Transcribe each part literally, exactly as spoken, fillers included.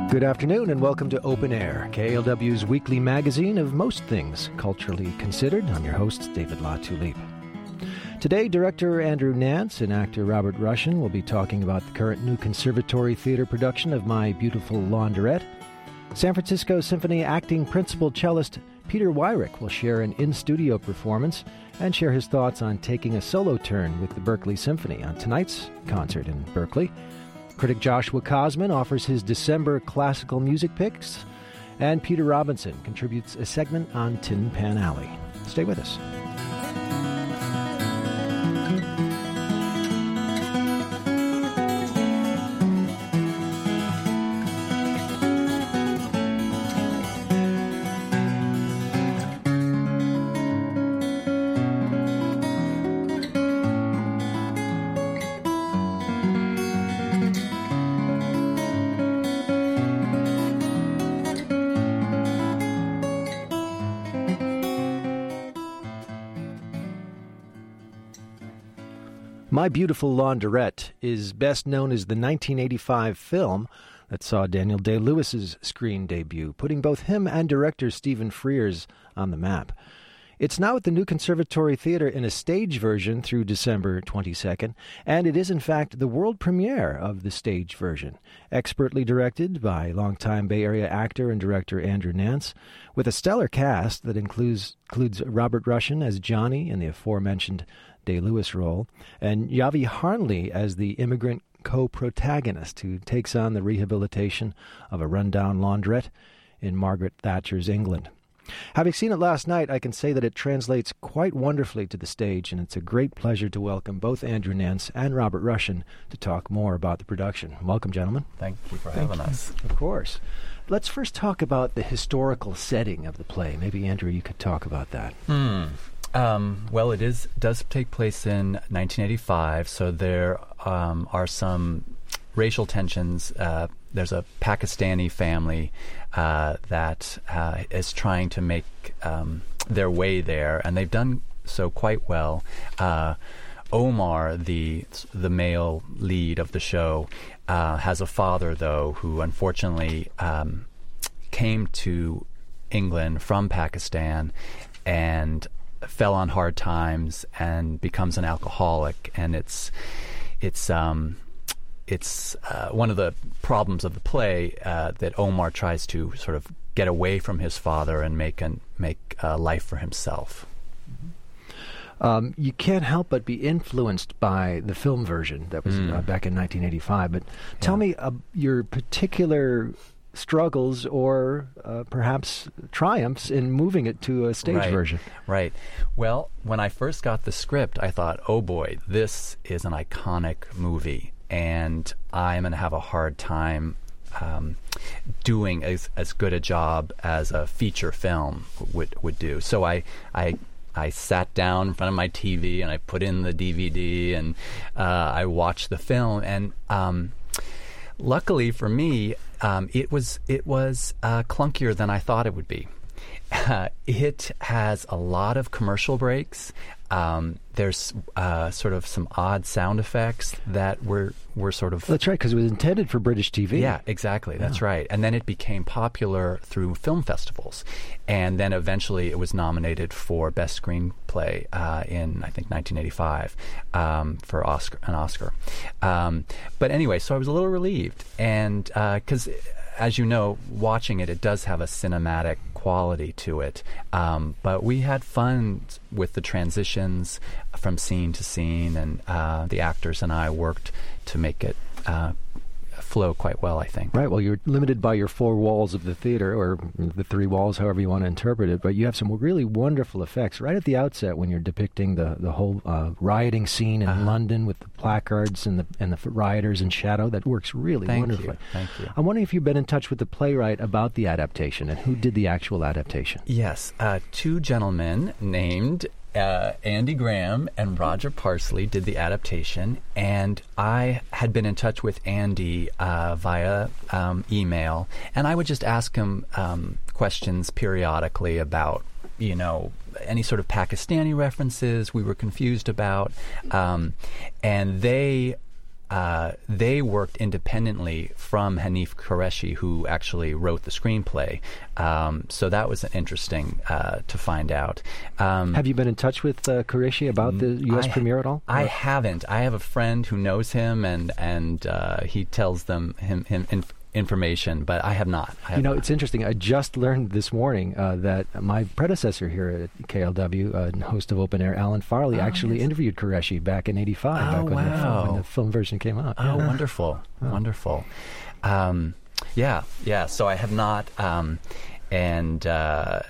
Good afternoon and welcome to Open Air, K L W's weekly magazine of most things culturally considered. I'm your host, David LaTulippe. Today, director Andrew Nance and actor Robert Russian will be talking about the current New Conservatory Theater production of My Beautiful Laundrette. San Francisco Symphony acting principal cellist Peter Weyrich will share an in-studio performance and share his thoughts on taking a solo turn with the Berkeley Symphony on tonight's concert in Berkeley. Critic Joshua Cosman offers his December classical music picks, and Peter Robinson contributes a segment on Tin Pan Alley. Stay with us. My Beautiful Laundrette is best known as the nineteen eighty-five film that saw Daniel Day-Lewis's screen debut, putting both him and director Stephen Frears on the map. It's now at the New Conservatory Theater in a stage version through December twenty-second, and it is in fact the world premiere of the stage version, expertly directed by longtime Bay Area actor and director Andrew Nance, with a stellar cast that includes, includes Robert Russian as Johnny in the aforementioned Day-Lewis role, and Yavi Harnley as the immigrant co-protagonist who takes on the rehabilitation of a rundown laundrette in Margaret Thatcher's England. Having seen it last night, I can say that it translates quite wonderfully to the stage, and it's a great pleasure to welcome both Andrew Nance and Robert Russian to talk more about the production. Welcome, gentlemen. Thank you for Thank having you. us. Of course. Let's first talk about the historical setting of the play. Maybe, Andrew, you could talk about that. Hmm. Um, well, it is does take place in nineteen eighty-five, so there um, are some racial tensions. Uh, there's a Pakistani family uh, that uh, is trying to make um, their way there, and they've done so quite well. Uh, Omar, the the male lead of the show, uh, has a father, though, who unfortunately um, came to England from Pakistan and fell on hard times and becomes an alcoholic, and it's it's um it's uh, one of the problems of the play uh, that Omar tries to sort of get away from his father and make an make a life for himself. Um, you can't help but be influenced by the film version that was mm. uh, back in nineteen eighty-five. But tell yeah. me uh, your particular struggles or uh, perhaps triumphs in moving it to a stage right, version. Right. Well, when I first got the script, I thought, oh boy, this is an iconic movie, and I'm going to have a hard time um, doing as, as good a job as a feature film would would do. So I I I sat down in front of my T V and I put in the D V D and uh, I watched the film, and um, luckily for me, Um, it was it was uh, clunkier than I thought it would be. Uh, it has a lot of commercial breaks. Um, there's uh, sort of some odd sound effects that were were sort of... That's right, because it was intended for British T V. Yeah, exactly. Yeah. That's right. And then it became popular through film festivals. And then eventually it was nominated for Best Screenplay uh, in, I think, nineteen eighty-five um, for Oscar, an Oscar. Um, but anyway, so I was a little relieved. And because, uh, as you know, watching it, it does have a cinematic quality to it. Um, but we had fun with the transitions from scene to scene, and uh, the actors and I worked to make it uh, flow quite well, I think. Right. Well, you're limited by your four walls of the theater, or the three walls, however you want to interpret it, but you have some really wonderful effects right at the outset when you're depicting the, the whole uh, rioting scene in uh-huh. London with the placards and the and the rioters in shadow. That works really Thank wonderfully. You. Thank you. I'm wondering if you've been in touch with the playwright about the adaptation and who did the actual adaptation. Yes. Uh, two gentlemen named Uh, Andy Graham and Roger Parsley did the adaptation, and I had been in touch with Andy uh, via um, email, and I would just ask him um, questions periodically about, you know, any sort of Pakistani references we were confused about, um, and they uh, they worked independently from Hanif Qureshi, who actually wrote the screenplay. Um, so that was interesting uh, to find out. Um, Have you been in touch with uh, Qureshi about the U S I, premiere at all? I Or? haven't. I have a friend who knows him, and and uh, he tells them him him. Inf- information, but I have not. I have you know, not. it's interesting. I just learned this morning uh, that my predecessor here at K L W, uh, host of Open Air, Alan Farley, Oh, actually yes. interviewed Qureshi back in eighty-five, Oh, back when, the film, wow. when the film version came out. Oh, Yeah. wonderful, Oh. wonderful. Um, yeah, yeah. So I have not, um, and uh,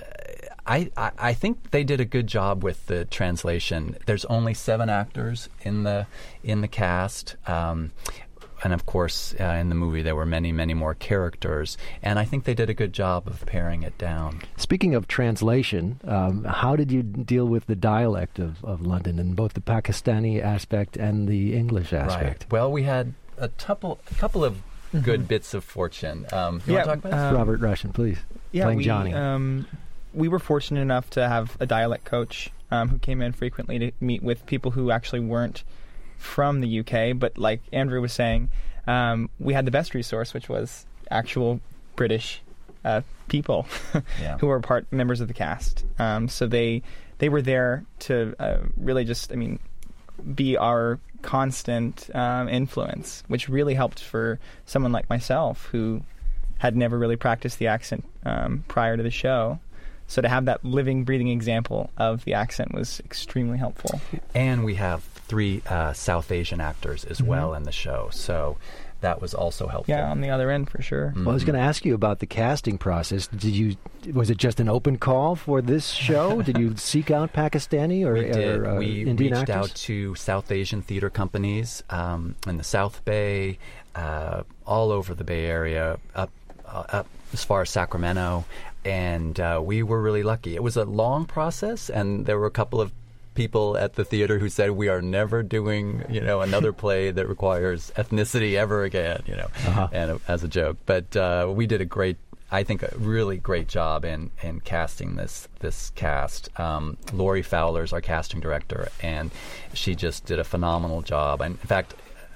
I, I, I think they did a good job with the translation. There's only seven actors in the in the cast. Um, And of course, uh, in the movie, there were many, many more characters. And I think they did a good job of paring it down. Speaking of translation, um, how did you deal with the dialect of, of London in both the Pakistani aspect and the English aspect? Right. Well, we had a couple, a couple of Mm-hmm. good bits of fortune. Um, you Yeah, want to talk about this? um, Robert Russian, please. Yeah, Playing we, Johnny. Um, we were fortunate enough to have a dialect coach um, who came in frequently to meet with people who actually weren't from the U K, but like Andrew was saying, um, we had the best resource, which was actual British uh, people Yeah. who were part members of the cast. Um, so they they were there to uh, really just, I mean, be our constant um, influence, which really helped for someone like myself who had never really practiced the accent um, prior to the show. So to have that living, breathing example of the accent was extremely helpful. And we have three uh, South Asian actors as Mm-hmm. well in the show. So that was also helpful. Yeah, on the other end for sure. Well, I was going to ask you about the casting process. Did you was it just an open call for this show? Did you seek out Pakistani or, We did. or uh, we Indian reached actors? out to South Asian theater companies um, in the South Bay, uh, all over the Bay Area, up uh, up as far as Sacramento, and uh, we were really lucky. It was a long process, and there were a couple of people at the theater who said, we are never doing, you know, another play that requires ethnicity ever again, you know, Uh-huh. and uh, as a joke. But uh, we did a great, I think, a really great job in, in casting this this cast. Um, Lori Fowler's our casting director, and she just did a phenomenal job. And in fact,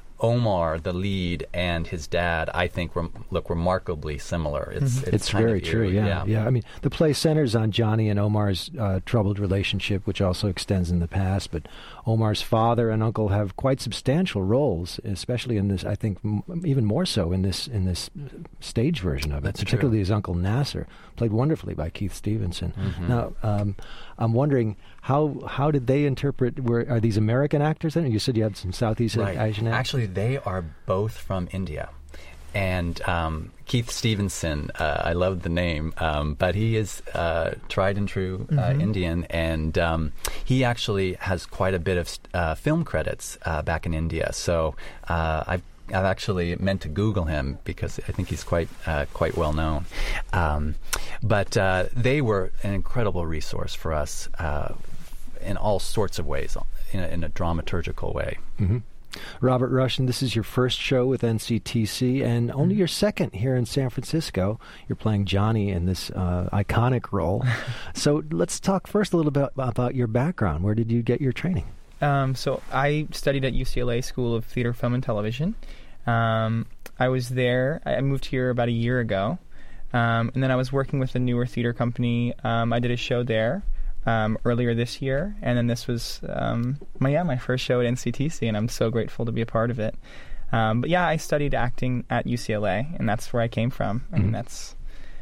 Omar, the lead, and his dad, I think, rem- look remarkably similar. It's it's, It's kind very of true, eerie, yeah, yeah. I mean, the play centers on Johnny and Omar's uh, troubled relationship, which also extends in the past. But Omar's father and uncle have quite substantial roles, especially in this. I think m- even more so in this in this stage version of it. That's true. particularly his uncle Nasser, played wonderfully by Keith Stevenson. Mhm. Now, um, I'm wondering how how did they interpret? Were are these American actors? Then you said you had some Southeast Right. Asian actors. Actually, they are both from India. And um, Keith Stevenson, uh, I love the name, um, but he is uh, tried and true uh, Mhm. Indian, and um, he actually has quite a bit of uh, film credits uh, back in India. So uh, I've I've actually meant to Google him because I think he's quite uh, quite well known. Um, but uh, they were an incredible resource for us uh, in all sorts of ways, in a, in a dramaturgical way. Mm-hmm. Robert Russian, this is your first show with N C T C and only your second here in San Francisco. You're playing Johnny in this uh, iconic role. So let's talk first a little bit about your background. Where did you get your training? Um, so I studied at U C L A School of Theater, Film, and Television. Um, I was there. I moved here about a year ago, um, and then I was working with a newer theater company. Um, I did a show there um, earlier this year, and then this was um, my yeah my first show at N C T C, and I'm so grateful to be a part of it. Um, but yeah, I studied acting at U C L A, and that's where I came from. I mean, Mhm. that's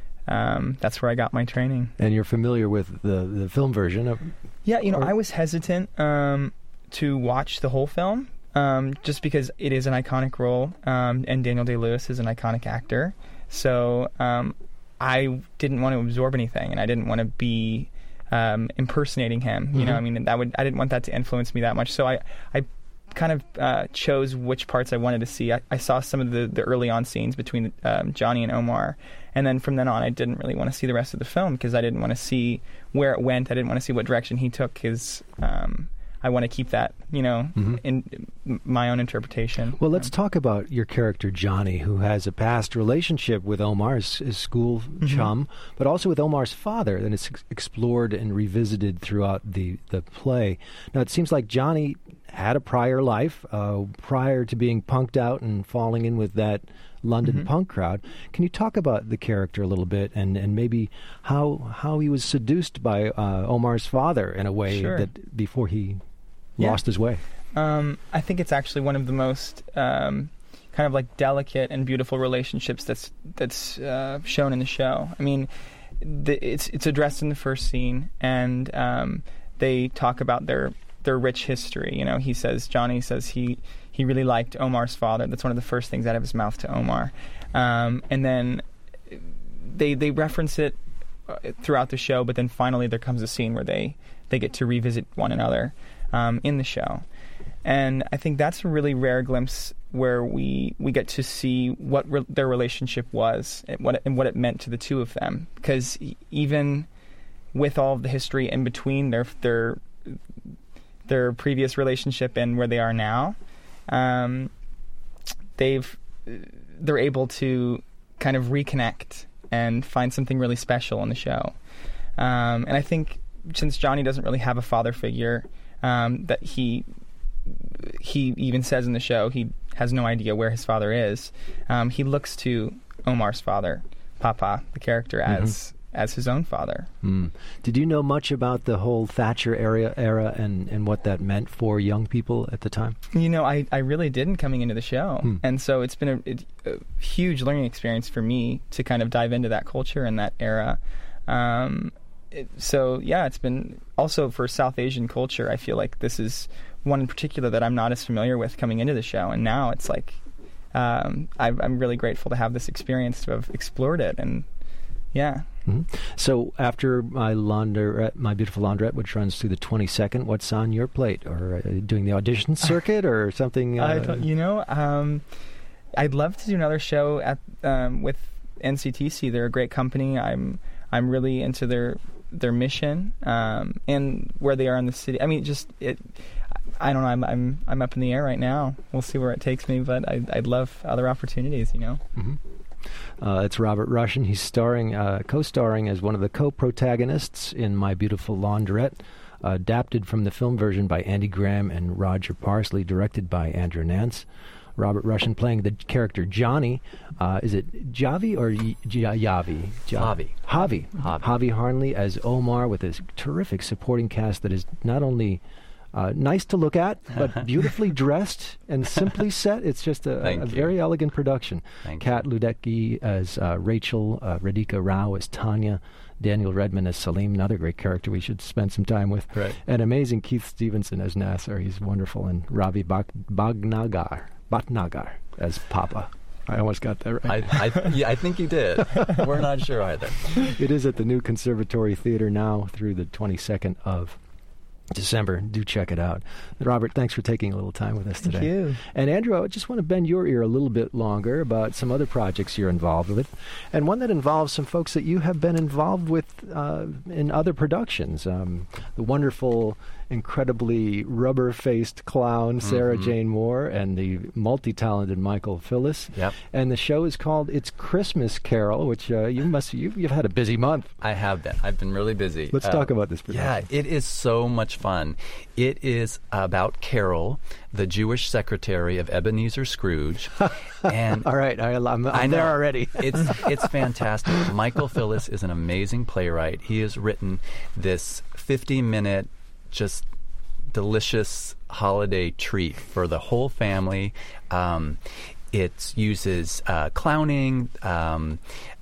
um, that's where I got my training. And you're familiar with the, the film version of... Yeah, you know, Or- I was hesitant um, to watch the whole film um, just because it is an iconic role, um, and Daniel Day-Lewis is an iconic actor. So um, I didn't want to absorb anything, and I didn't want to be um, impersonating him. You know, Mhm. I mean, that would I didn't want that to influence me that much. So I, I kind of uh, chose which parts I wanted to see. I, I saw some of the, the early on scenes between um, Johnny and Omar, and then from then on I didn't really want to see the rest of the film because I didn't want to see where it went. I didn't want to see what direction he took, because um, I want to keep that, you know, Mhm. in m- my own interpretation. Well, let's talk about your character, Johnny, who has a past relationship with Omar's his school chum, but also with Omar's father, and it's ex- explored and revisited throughout the, the play. Now, it seems like Johnny had a prior life uh, prior to being punked out and falling in with that London Mm-hmm. punk crowd. Can you talk about the character a little bit, and, and maybe how how he was seduced by uh, Omar's father in a way Sure. that before he Yeah. lost his way? Um, I think it's actually one of the most um, kind of like delicate and beautiful relationships that's that's uh, shown in the show. I mean, the, it's it's addressed in the first scene, and um, they talk about their their rich history. You know, he says Johnny says he he really liked Omar's father. That's one of the first things out of his mouth to Omar, um, and then they they reference it uh, throughout the show. But then finally, there comes a scene where they they get to revisit one another um, in the show. And I think that's a really rare glimpse where we, we get to see what re- their relationship was and what, it, and what it meant to the two of them. Because even with all of the history in between their their their previous relationship and where they are now, um, they've they're able to kind of reconnect and find something really special in the show. Um, and I think since Johnny doesn't really have a father figure, um, that he he even says in the show he has no idea where his father is. Um, he looks to Omar's father, Papa, the character, as mm-hmm. as his own father. Mm. Did you know much about the whole Thatcher era, era and, and what that meant for young people at the time? You know, I, I really didn't coming into the show. Mm. And so it's been a, it, a huge learning experience for me to kind of dive into that culture and that era. Um, it, so, yeah, it's been also for South Asian culture, I feel like this is one in particular that I'm not as familiar with coming into the show. And now it's like um, I've, I'm really grateful to have this experience to have explored it. And, yeah. Mm-hmm. So after my laundrette, my beautiful laundrette, which runs through the twenty-second, what's on your plate? Or are you doing the audition circuit or something? Uh, I don't, you know, um, I'd love to do another show at um, with N C T C. They're a great company. I'm I'm really into their their mission um, and where they are in the city. I mean, just it. I don't know. I'm I'm I'm up in the air right now. We'll see where it takes me, but I, I'd love other opportunities. You know. Mm-hmm. Uh, it's Robert Russian. He's starring, uh, co-starring as one of the co-protagonists in My Beautiful Laundrette, uh, adapted from the film version by Andy Graham and Roger Parsley, directed by Andrew Nance. Robert Russian playing the character Johnny. Uh, is it Javi or y- J- Yavi? Javi. Javi. Javi. Javi Harnley as Omar, with this terrific supporting cast that is not only Uh, nice to look at, but beautifully dressed and simply set. It's just a, a, a very elegant production. Thank Kat Ludecki as uh, Rachel, uh, Radhika Rao as Tanya, Daniel Redman as Salim, another great character we should spend some time with. Right. And amazing Keith Stevenson as Nasser. He's wonderful. And Ravi Bak- Bhatnagar, Bhatnagar as Papa. I almost got that right. I, I, yeah, I think you did. We're not sure either. It is at the New Conservatory Theater now through the twenty-second of December. Do check it out. Robert, thanks for taking a little time with us today. Thank you. And Andrew, I just want to bend your ear a little bit longer about some other projects you're involved with, and one that involves some folks that you have been involved with uh, in other productions. Um, the wonderful, incredibly rubber-faced clown Sarah Mm-hmm. Jane Moore and the multi-talented Michael Phillis. Yep. And the show is called It's Christmas Carol, which uh, you must you've, you've had a busy month. I have been. I've been really busy. Let's Uh, talk about this Yeah, production. it is so much fun. It is about Carol, the Jewish secretary of Ebenezer Scrooge. And All right, I, I'm, I'm I know. there already. it's it's fantastic. Michael Phillis is an amazing playwright. He has written this fifty-minute, just delicious holiday treat for the whole family. Um, it uses uh, clowning, um,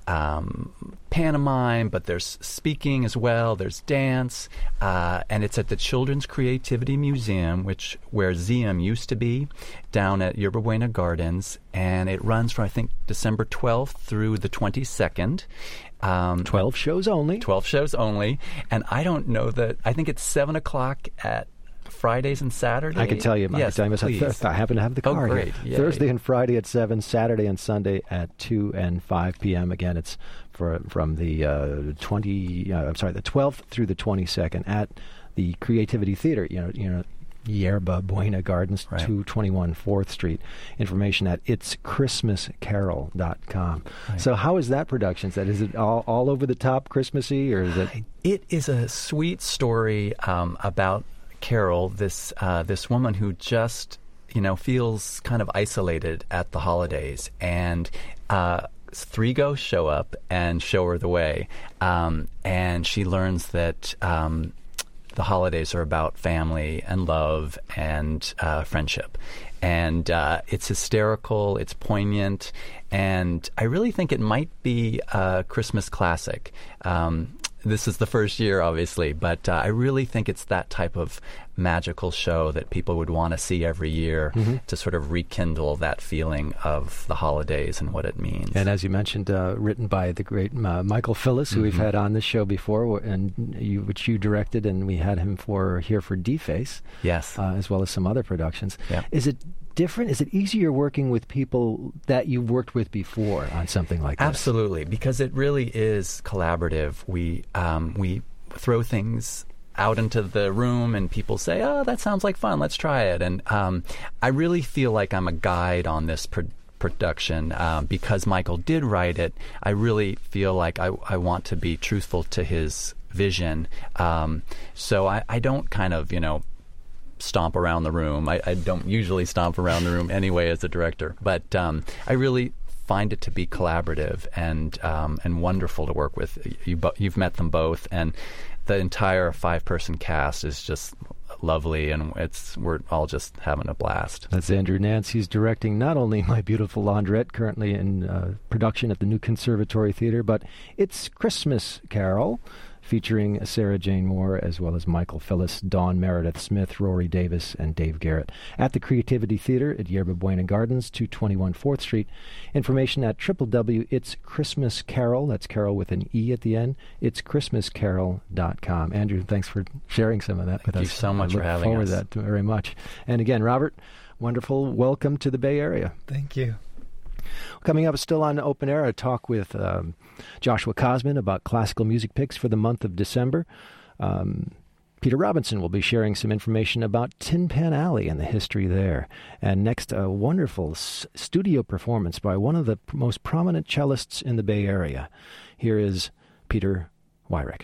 um, pantomime, but there's speaking as well. There's dance, uh, and it's at the Children's Creativity Museum, which where Z M used to be, down at Yerba Buena Gardens, and it runs from I think December twelfth through the twenty-second. Um, Twelve shows only. twelve shows only, and I don't know that. I think it's seven o'clock at Fridays and Saturdays. I can tell you, yes, I, must have, please. I happen to have the Oh, car here. great. Yay. Thursday and Friday at seven, Saturday and Sunday at two and five p.m. Again, it's for from the uh, twenty. Uh, I'm sorry, the twelfth through the twenty-second at the Creativity Theater. You know, you know, Yerba Buena Gardens, Right. two twenty-one fourth Street. Information at its christmas carol dot com. Right. So, how is that production? Is that is it all all over the top Christmassy, or is it? It is a sweet story um, about Carol, this uh, this woman who just you know feels kind of isolated at the holidays, and uh, three ghosts show up and show her the way, um, and she learns that um, the holidays are about family and love and uh, friendship. And uh, it's hysterical, it's poignant, and I really think it might be a Christmas classic. Um, this is the first year, obviously, but uh, I really think it's that type of magical show that people would want to see every year mm-hmm. to sort of rekindle that feeling of the holidays and what it means. And as you mentioned, uh, written by the great uh, Michael Phillis, who mm-hmm. we've had on this show before, and you, which you directed, and we had him for here for Deface. Yes. Uh, as well as some other productions. Yep. Is it different? Is it easier working with people that you've worked with before on something like this? Absolutely, because it really is collaborative. We um, we throw things out into the room and people say, oh, that sounds like fun, let's try it. And um, I really feel like I'm a guide on this pro- production um, because Michael did write it. I really feel like I, I want to be truthful to his vision. Um, so I, I don't kind of, you know, stomp around the room. I, I don't usually stomp around the room anyway as a director, but um, I really find it to be collaborative and um, and wonderful to work with. You bo- you've met them both, and the entire five-person cast is just lovely, and it's we're all just having a blast. That's Andrew Nance. He's directing not only My Beautiful Laundrette, currently in uh, production at the New Conservatory Theatre, but It's Christmas Carol, featuring Sarah Jane Moore, as well as Michael Phillis, Dawn Meredith Smith, Rory Davis, and Dave Garrett. At the Creativity Theatre at Yerba Buena Gardens, two twenty-one fourth Street. Information at w w w dot its christmas carol, that's Carol with an E at the end, its christmas carol dot com. Andrew, thanks for sharing some of that with us. Thank you so much I for having us. I look us. forward to that very much. And again, Robert, wonderful welcome to the Bay Area. Thank you. Coming up still on Open Air, a talk with um, Joshua Cosman about classical music picks for the month of December. Um, Peter Robinson will be sharing some information about Tin Pan Alley and the history there. And next, a wonderful s- studio performance by one of the p- most prominent cellists in the Bay Area. Here is Peter Weyrich.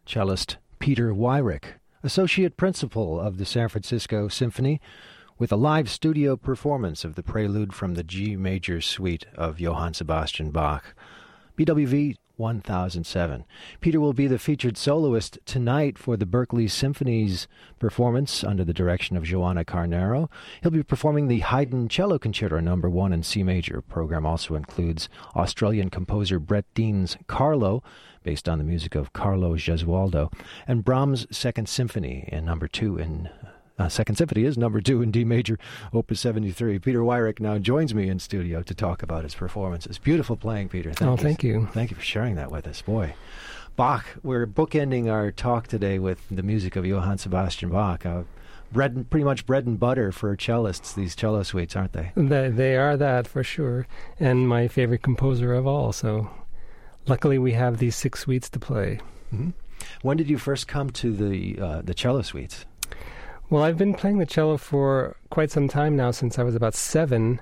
cellist Peter Weyrich, Associate Principal of the San Francisco Symphony, with a live studio performance of the prelude from the G major suite of Johann Sebastian Bach, B W V one thousand seven. Peter will be the featured soloist tonight for the Berkeley Symphony's performance under the direction of Joanna Carnero. He'll be performing the Haydn Cello Concerto Number One in C major. Program also includes Australian composer Brett Dean's Carlo, based on the music of Carlo Gesualdo, and Brahms' Second Symphony in Number Two in Uh, Second Symphony is number two in D major, Opus seventy-three. Peter Weyrich now joins me in studio to talk about his performances. Beautiful playing, Peter. Thank oh, you. thank you. Thank you for sharing that with us. Boy, Bach, we're bookending our talk today with the music of Johann Sebastian Bach. Uh, bread, and, pretty much bread and butter for cellists, these cello suites, aren't they? They, they are that, for sure. And my favorite composer of all, so luckily we have these six suites to play. Mm-hmm. When did you first come to the uh, the cello suites? Well, I've been playing the cello for quite some time now, since I was about seven.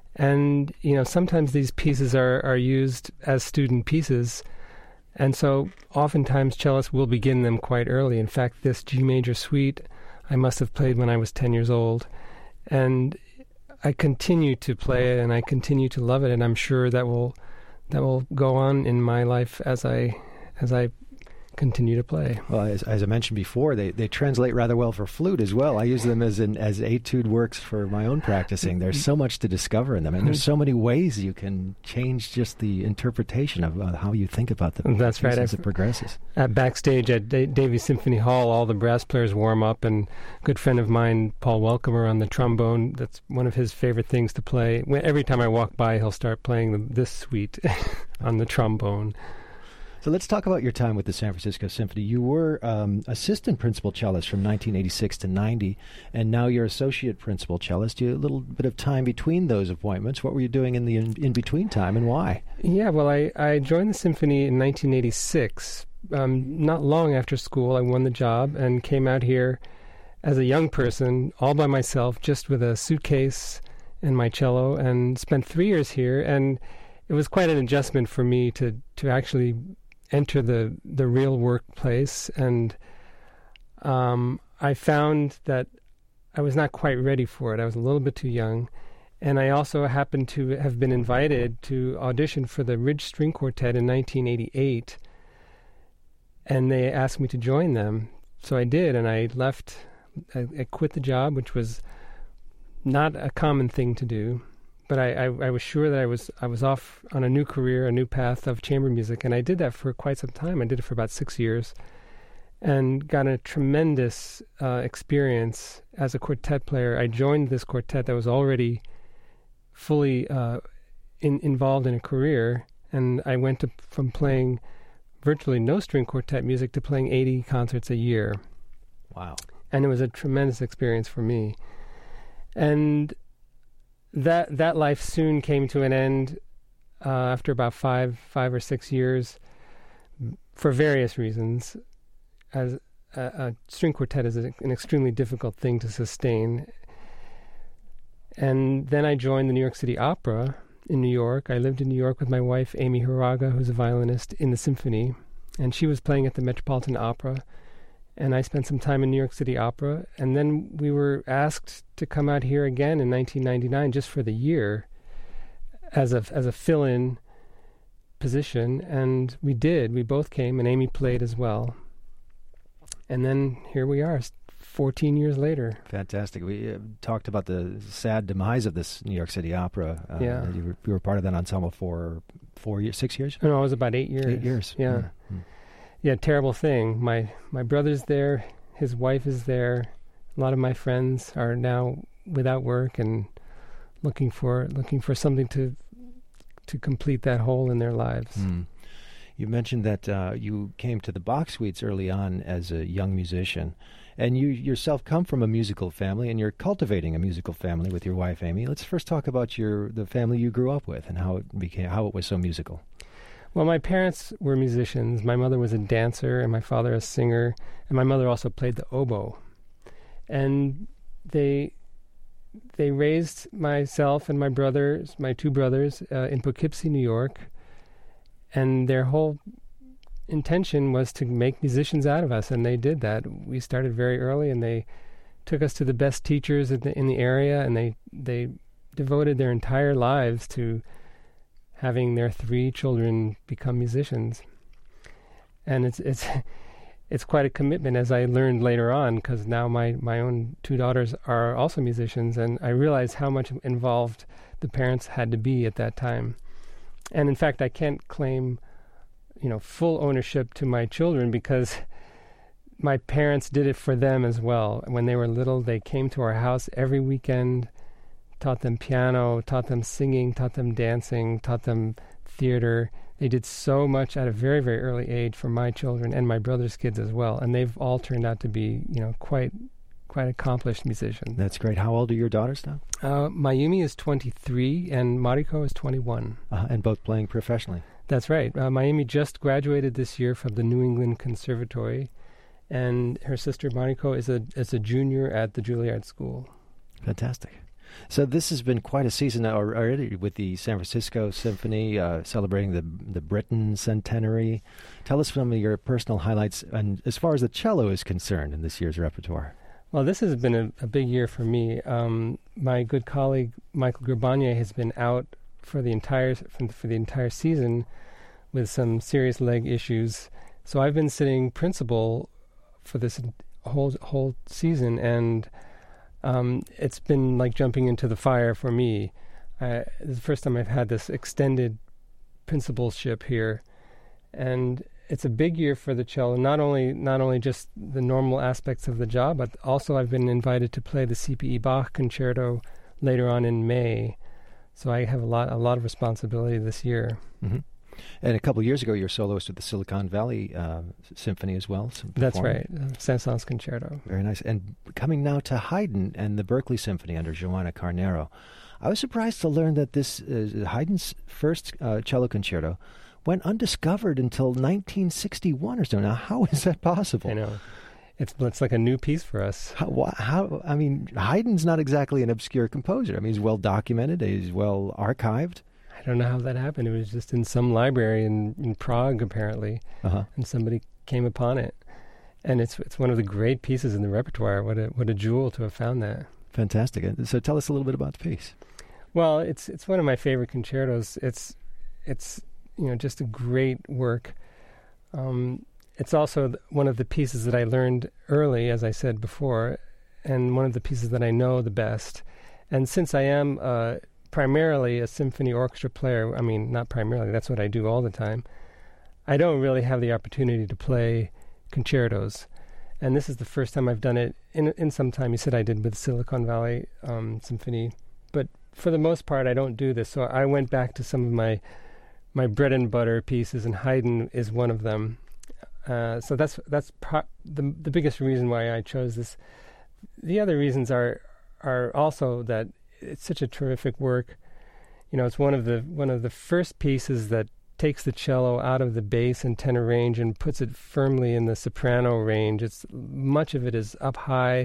And, you know, sometimes these pieces are, are used as student pieces. And so oftentimes cellists will begin them quite early. In fact, this G major suite I must have played when I was ten years old. And I continue to play it, and I continue to love it. And I'm sure that will that will go on in my life as I as I continue to play. Well, as, as I mentioned before, they, they translate rather well for flute as well. I use them as an as etude works for my own practicing. There's so much to discover in them, and there's so many ways you can change just the interpretation of uh, how you think about the That's right. as it progresses. At backstage at da- Davies Symphony Hall, all the brass players warm up, and a good friend of mine, Paul Welcomer, on the trombone, that's one of his favorite things to play. When, every time I walk by, he'll start playing the, this suite on the trombone. So let's talk about your time with the San Francisco Symphony. You were um, assistant principal cellist from nineteen eighty-six to ninety, and now you're associate principal cellist. You had a little bit of time between those appointments. What were you doing in the in- in-between time, and why? Yeah, well, I, I joined the symphony in nineteen eighty-six. Um, not long after school, I won the job and came out here as a young person, all by myself, just with a suitcase and my cello, and spent three years here. And it was quite an adjustment for me to, to actually enter the, the real workplace, and um, I found that I was not quite ready for it. I was a little bit too young, and I also happened to have been invited to audition for the Ridge String Quartet in nineteen eighty-eight, and they asked me to join them. So I did, and I left, I, I quit the job, which was not a common thing to do. But I, I, I was sure that I was I was off on a new career, a new path of chamber music, and I did that for quite some time. I did it for about six years, and got a tremendous uh, experience as a quartet player. I joined this quartet that was already fully uh, in, involved in a career, and I went to, from playing virtually no string quartet music to playing eighty concerts a year. Wow! And it was a tremendous experience for me, and That that life soon came to an end uh, after about five five or six years, for various reasons. As a, a string quartet is a, an extremely difficult thing to sustain. And then I joined the New York City Opera in New York. I lived in New York with my wife, Amy Hiraga, who's a violinist in the symphony, and she was playing at the Metropolitan Opera. And I spent some time in New York City Opera, and then we were asked to come out here again in nineteen ninety-nine, just for the year, as a as a fill-in position, and we did. We both came, and Amy played as well. And then here we are, fourteen years later. Fantastic. We uh, talked about the sad demise of this New York City Opera. Uh, yeah. You were, you were part of that ensemble for four years, six years? No, it was about eight years. Eight years. Yeah. Mm-hmm. Yeah, terrible thing. My my brother's there, his wife is there. A lot of my friends are now without work and looking for looking for something to to complete that hole in their lives. Mm. You mentioned that uh, you came to the Bach suites early on as a young musician, and you yourself come from a musical family, and you're cultivating a musical family with your wife, Amy. Let's first talk about your the family you grew up with and how it became how it was so musical. Well, my parents were musicians. My mother was a dancer, and my father a singer, and my mother also played the oboe. And they they raised myself and my brothers, my two brothers, uh, in Poughkeepsie, New York, and their whole intention was to make musicians out of us, and they did that. We started very early, and they took us to the best teachers in the, in the area, and they they devoted their entire lives to having their three children become musicians. And it's it's it's quite a commitment, as I learned later on, because now my, my own two daughters are also musicians, and I realized how much involved the parents had to be at that time. And in fact, I can't claim, you know, full ownership to my children because my parents did it for them as well. When they were little, they came to our house every weekend, taught them piano, taught them singing, taught them dancing, taught them theater. They did so much at a very, very early age for my children and my brother's kids as well. And they've all turned out to be, you know, quite quite accomplished musicians. That's great. How old are your daughters now? Uh, Mayumi is twenty-three and Mariko is twenty-one. Uh, and both playing professionally. That's right. Uh, Mayumi just graduated this year from the New England Conservatory, and her sister Mariko is a is a junior at the Juilliard School. Fantastic. So this has been quite a season already with the San Francisco Symphony uh, celebrating the the Britten centenary. Tell us some of your personal highlights, and as far as the cello is concerned, in this year's repertoire. Well, this has been a, a big year for me. Um, my good colleague Michael Gerbagnier has been out for the entire for the entire season with some serious leg issues. So I've been sitting principal for this whole whole season, and um, it's been like jumping into the fire for me. Uh, this is the first time I've had this extended principalship here, and it's a big year for the cello. Not only not only just the normal aspects of the job, but also I've been invited to play the C P E Bach Concerto later on in May. So I have a lot a lot of responsibility this year. Mm-hmm. And a couple of years ago, you were soloist with the Silicon Valley uh, Symphony as well. That's right, uh, Saint-Saëns Concerto. Very nice. And coming now to Haydn and the Berkeley Symphony under Joanna Carnero, I was surprised to learn that this uh, Haydn's first uh, cello concerto went undiscovered until nineteen sixty-one or so. Now, how is that possible? I know. It's it's like a new piece for us. How, how? I mean, Haydn's not exactly an obscure composer. I mean, he's well documented. He's well archived. I don't know how that happened. It was just in some library in, in Prague, apparently, uh-huh. and somebody came upon it. And it's it's one of the great pieces in the repertoire. What a what a jewel to have found that. Fantastic. So tell us a little bit about the piece. Well, it's it's one of my favorite concertos. It's it's you know just a great work. Um, it's also th- one of the pieces that I learned early, as I said before, and one of the pieces that I know the best. And since I am uh, primarily a symphony orchestra player, I mean, not primarily, that's what I do all the time, I don't really have the opportunity to play concertos. And this is the first time I've done it in in some time. You said I did with Silicon Valley um, Symphony. But for the most part, I don't do this. So I went back to some of my my bread and butter pieces, and Haydn is one of them. Uh, so that's that's pro- the the biggest reason why I chose this. The other reasons are are also that it's such a terrific work. You know, it's one of the one of the first pieces that takes the cello out of the bass and tenor range and puts it firmly in the soprano range. It's much of it is up high,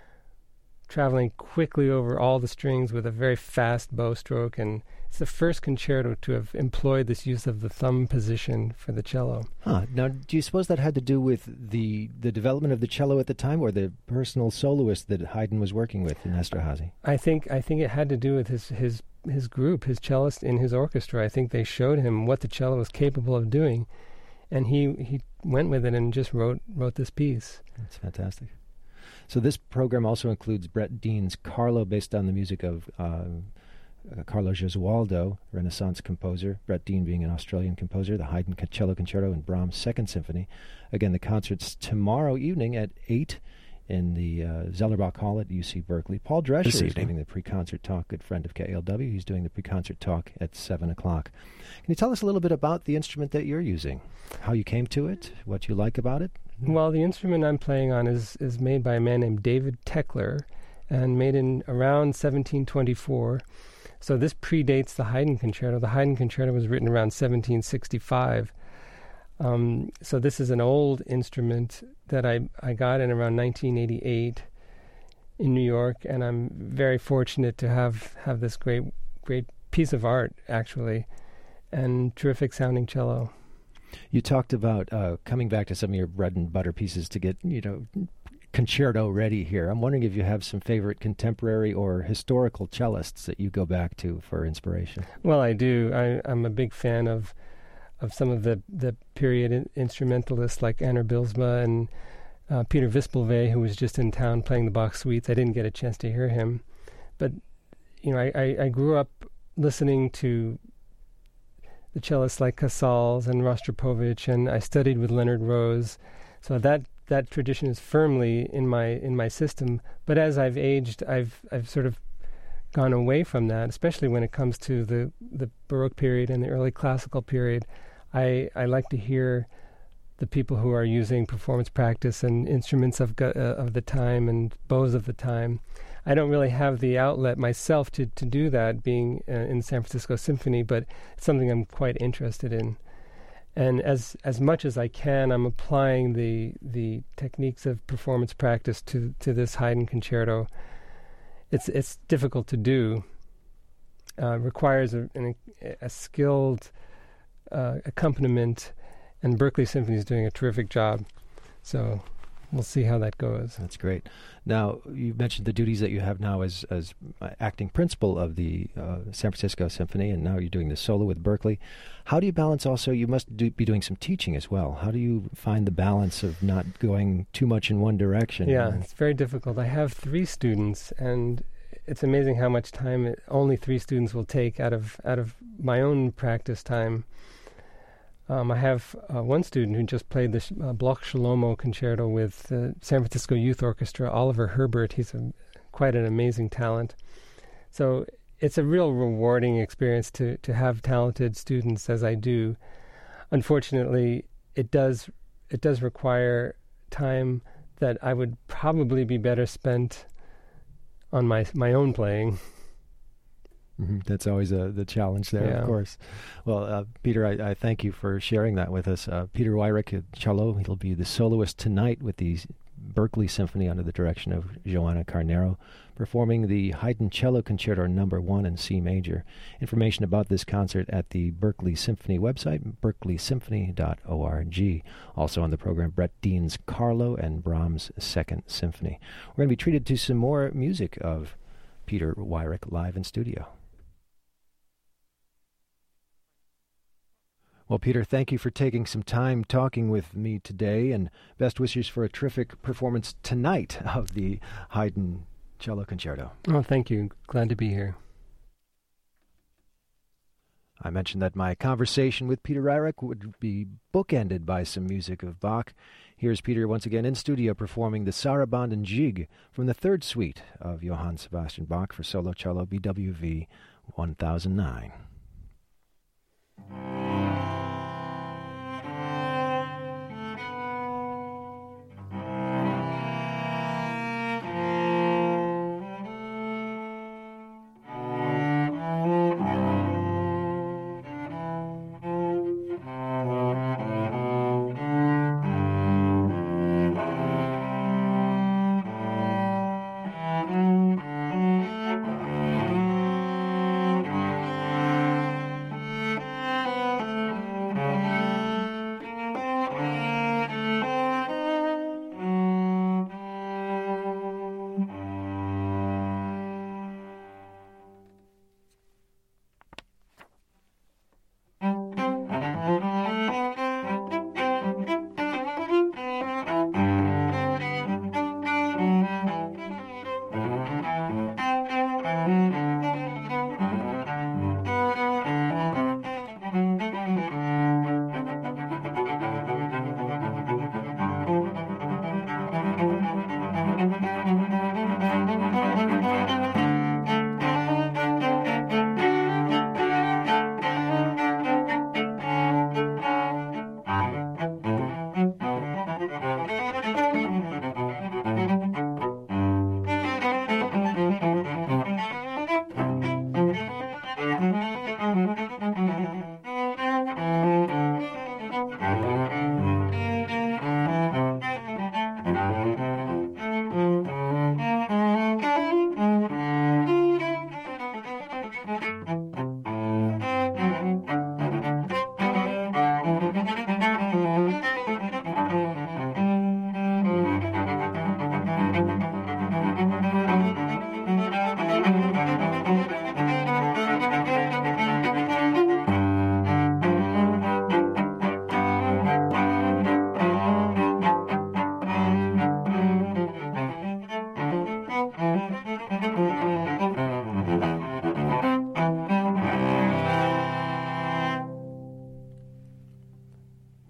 traveling quickly over all the strings with a very fast bow stroke, and it's the first concerto to have employed this use of the thumb position for the cello. Huh. Now, do you suppose that had to do with the the development of the cello at the time, or the personal soloist that Haydn was working with in Esterházy? I think I think it had to do with his his his group, his cellist in his orchestra. I think they showed him what the cello was capable of doing, and he he went with it and just wrote wrote this piece. That's fantastic. So this program also includes Brett Dean's Carlo, based on the music of uh, uh, Carlo Gesualdo, Renaissance composer, Brett Dean being an Australian composer, the Haydn Cello Concerto and Brahms Second Symphony. Again, the concert's tomorrow evening at eight in the uh, Zellerbach Hall at U C Berkeley. Paul Drescher is giving the pre-concert talk, good friend of K A L W. He's doing the pre-concert talk at seven o'clock. Can you tell us a little bit about the instrument that you're using, how you came to it, what you like about it? Well, the instrument I'm playing on is, is made by a man named David Tekler, and made in around seventeen twenty-four. So this predates the Haydn Concerto. The Haydn Concerto was written around seventeen sixty-five. Um, so this is an old instrument that I, I got in around nineteen eighty-eight in New York, and I'm very fortunate to have, have this great great piece of art, actually, and terrific sounding cello. You talked about uh, coming back to some of your bread and butter pieces to get, you know, concerto ready here. I'm wondering if you have some favorite contemporary or historical cellists that you go back to for inspiration. Well, I do. I, I'm a big fan of of some of the, the period in, instrumentalists like Anner Bilsma and uh, Peter Vispelve, who was just in town playing the Bach suites. I didn't get a chance to hear him. But, you know, I, I, I grew up listening to the cellists like Casals and Rostropovich, and I studied with Leonard Rose. So that that tradition is firmly in my in my system. But as I've aged, I've I've sort of gone away from that, especially when it comes to the, the Baroque period and the early classical period. I, I like to hear the people who are using performance practice and instruments of uh, of the time and bows of the time. I don't really have the outlet myself to, to do that, being uh, in the San Francisco Symphony, but it's something I'm quite interested in. And as as much as I can, I'm applying the the techniques of performance practice to to this Haydn concerto. It's it's difficult to do. Uh, requires a, an, a skilled uh, accompaniment, and Berkeley Symphony is doing a terrific job. So we'll see how that goes. That's great. Now, you mentioned the duties that you have now as as acting principal of the uh, San Francisco Symphony, and now you're doing the solo with Berkeley. How do you balance also, you must do, be doing some teaching as well. How do you find the balance of not going too much in one direction? Yeah, it's very difficult. I have three students, and it's amazing how much time it, only three students will take out of out of my own practice time. Um, I have uh, one student who just played the uh, Bloch Shlomo concerto with the San Francisco Youth Orchestra, Oliver Herbert. He's a, quite an amazing talent. So it's a real rewarding experience to, to have talented students as I do. Unfortunately, it does it does require time that I would probably be better spent on my my own playing. Mm-hmm. That's always uh, the challenge there, yeah. of course. Well, uh, Peter, I, I thank you for sharing that with us. Uh, Peter Weyrich at cello, he'll be the soloist tonight with the Berkeley Symphony under the direction of Joanna Carnero, performing the Haydn Cello Concerto Number One in C Major. Information about this concert at the Berkeley Symphony website, berkeley symphony dot org. Also on the program, Brett Dean's Carlo and Brahms' Second Symphony. We're going to be treated to some more music of Peter Weyrich live in studio. Well, Peter, thank you for taking some time talking with me today, and best wishes for a terrific performance tonight of the Haydn Cello Concerto. Oh, thank you. Glad to be here. I mentioned that my conversation with Peter Weyrich would be bookended by some music of Bach. Here's Peter once again in studio performing the Sarabande and Gigue from the third suite of Johann Sebastian Bach for solo cello, B W V one thousand nine.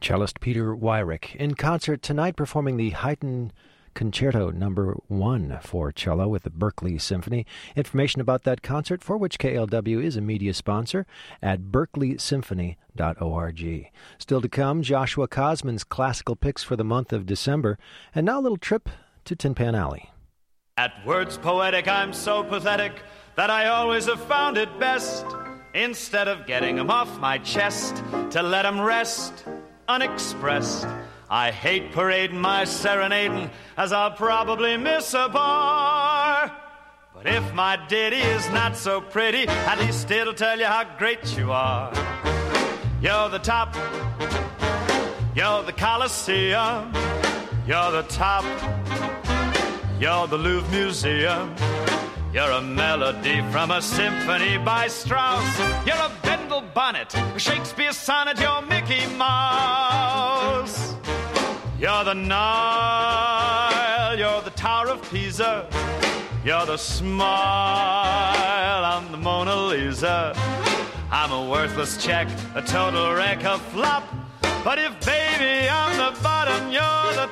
cellist Peter Weyrich in concert tonight performing the Haydn Concerto Number One for cello with the Berkeley Symphony. Information about that concert, for which K L W is a media sponsor, at berkeley symphony dot org. Still to come, Joshua Cosman's classical picks for the month of December, and now a little trip to Tin Pan Alley. At words poetic, I'm so pathetic that I always have found it best, instead of getting 'em off my chest, to let 'em rest unexpressed. I hate parading my serenading, as I'll probably miss a bar. But if my ditty is not so pretty, at least it'll tell you how great you are. You're the top, you're the Colosseum, you're the top, you're the Louvre Museum. You're a melody from a symphony by Strauss. You're a Bendel bonnet, a Shakespeare sonnet, you're Mickey Mouse. You're the Nile, you're the Tower of Pisa, you're the smile on the Mona Lisa. I'm a worthless check, a total wreck, a flop, but if baby I'm the bottom, you're the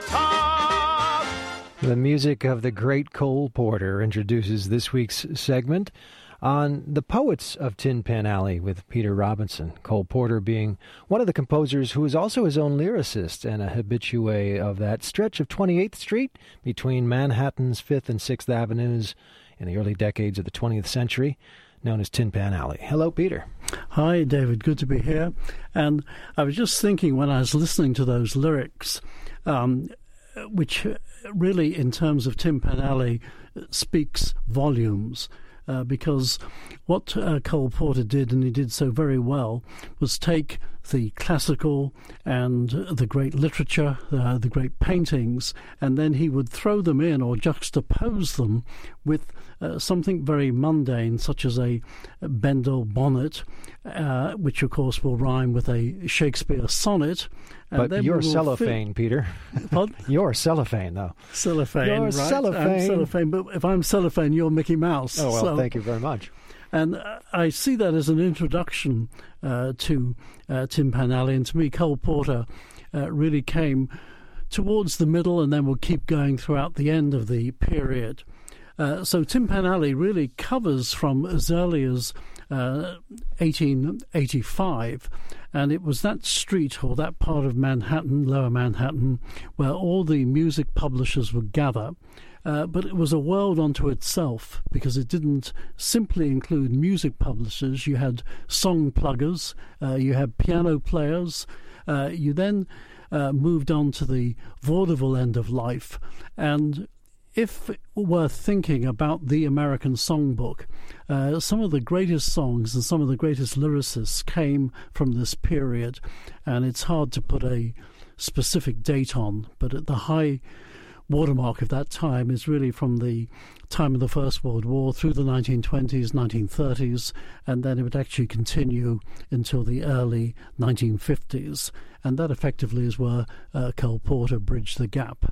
top. The music of the great Cole Porter introduces this week's segment on the Poets of Tin Pan Alley with Peter Robinson. Cole Porter being one of the composers who is also his own lyricist and a habitué of that stretch of twenty-eighth Street between Manhattan's fifth and sixth Avenues in the early decades of the twentieth century, known as Tin Pan Alley. Hello, Peter. Hi, David. Good to be here. And I was just thinking when I was listening to those lyrics, um, which really, in terms of Tin Pan Alley, speaks volumes. Uh, because what uh, Cole Porter did, and he did so very well, was take the classical and the great literature, uh, the great paintings, and then he would throw them in or juxtapose them with uh, something very mundane, such as a Bendel bonnet, uh, which of course will rhyme with a Shakespeare sonnet. And but you're cellophane, fit... Peter. What? You're cellophane, though. Cellophane, you're right? cellophane. I'm cellophane, but if I'm cellophane, you're Mickey Mouse. Oh, well, so... thank you very much. And I see that as an introduction uh, to uh, Tin Pan Alley. And to me, Cole Porter uh, really came towards the middle and then will keep going throughout the end of the period. Uh, so Tin Pan Alley really covers from as early as uh, eighteen eighty-five. And it was that street or that part of Manhattan, Lower Manhattan, where all the music publishers would gather. Uh, but it was a world unto itself because it didn't simply include music publishers. You had song pluggers, uh, you had piano players. Uh, you then uh, moved on to the vaudeville end of life. And if we're thinking about the American songbook, uh, some of the greatest songs and some of the greatest lyricists came from this period. And it's hard to put a specific date on, but at the high watermark of that time is really from the time of the First World War through the nineteen twenties, nineteen thirties, and then it would actually continue until the early nineteen fifties. And that effectively is where uh, Cole Porter bridged the gap.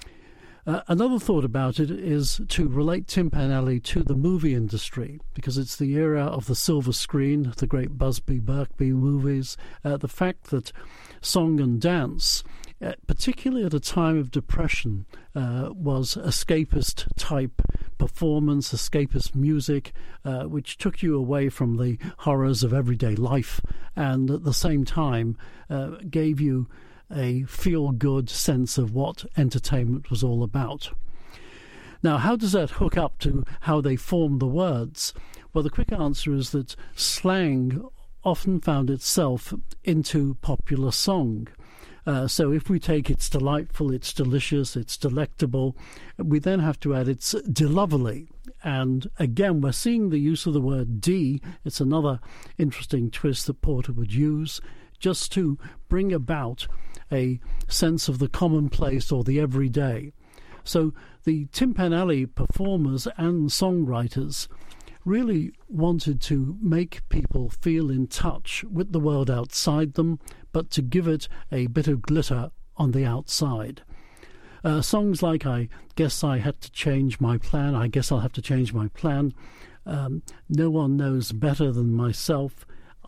Uh, another thought about it is to relate Tin Pan Alley to the movie industry, because it's the era of the silver screen, the great Busby Berkeley movies, uh, the fact that song and dance, Uh, particularly at a time of depression, uh, was escapist type performance, escapist music, uh, which took you away from the horrors of everyday life and at the same time uh, gave you a feel-good sense of what entertainment was all about. Now, how does that hook up to how they formed the words? Well, the quick answer is that slang often found itself into popular song. Uh, so if we take it's delightful, it's delicious, it's delectable, we then have to add it's delovely. And again, we're seeing the use of the word D. It's another interesting twist that Porter would use just to bring about a sense of the commonplace or the everyday. So the Tin Pan Alley performers and songwriters really wanted to make people feel in touch with the world outside them, but to give it a bit of glitter on the outside. Uh, songs like I Guess I Had to Change My Plan, I Guess I'll Have to Change My Plan, um, No One Knows Better Than Myself,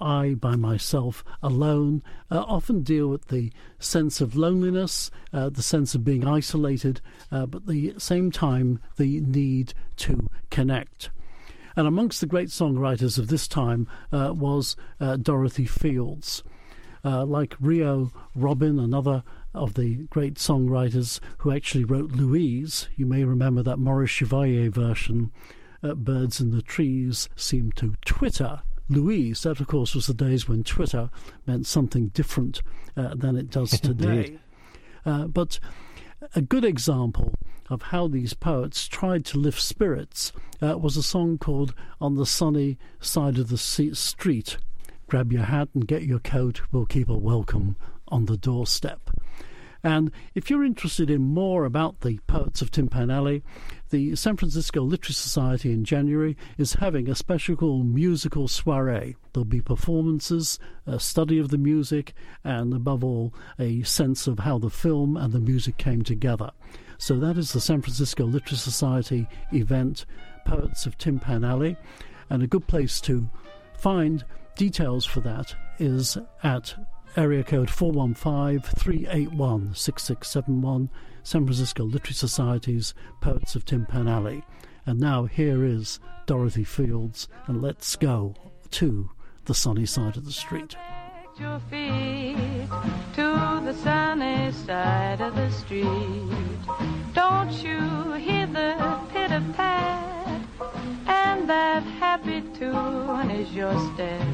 I by myself alone uh, often deal with the sense of loneliness, uh, the sense of being isolated, uh, but at the same time the need to connect. And amongst the great songwriters of this time uh, was uh, Dorothy Fields. Uh, like Rio Robin, another of the great songwriters who actually wrote Louise. You may remember that Maurice Chevalier version, uh, Birds in the Trees Seem to Twitter. Louise, that of course was the days when Twitter meant something different uh, than it does today. uh, but a good example of how these poets tried to lift spirits uh, was a song called On the Sunny Side of the Street. Grab your hat and get your coat, we'll keep a welcome on the doorstep. And if you're interested in more about the poets of Tin Pan Alley, the San Francisco Literary Society in January is having a special musical soiree. There'll be performances, a study of the music, and above all, a sense of how the film and the music came together. So that is the San Francisco Literary Society event, Poets of Tin Pan Alley. And a good place to find details for that is at area code four one five, three eight one, six six seven one, San Francisco Literary Society's Poets of Tin Pan Alley. And now here is Dorothy Fields, and let's go to the sunny side of the street. Your feet to the sunny side of the street. Don't you hear the pitter-pat? And that happy tune is your step.